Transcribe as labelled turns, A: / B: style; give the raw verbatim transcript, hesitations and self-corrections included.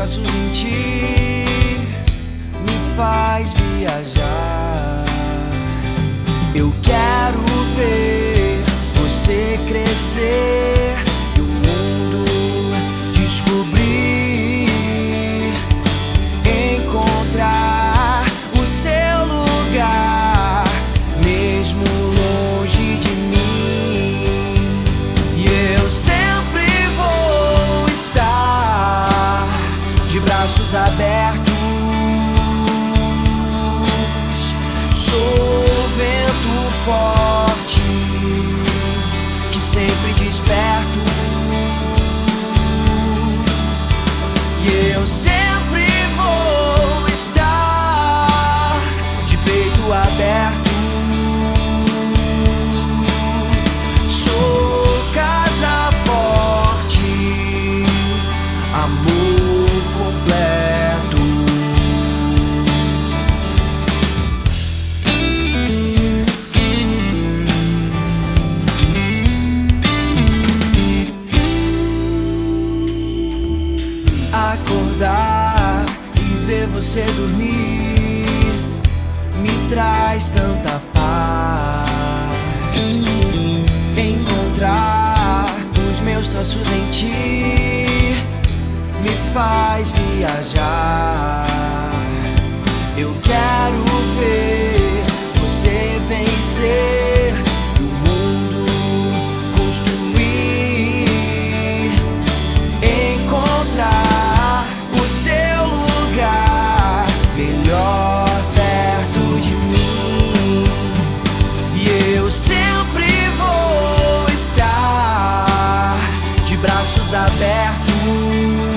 A: traços em ti me faz viajar. Eu quero ver você crescer e o mundo descobrir, encontrar o seu lugar, mesmo longe de mim. E eu sempre vou estar de braços abertos. Sou vento forte que sempre desperto, e eu sempre vou estar de peito aberto. Sou casa forte, amor completo. Acordar e ver você dormir me traz tanta paz. Encontrar os meus traços em ti me faz viajar. Eu quero ver você vencer e o mundo construir, encontrar o seu lugar melhor perto de mim. E eu sempre vou estar de braços abertos.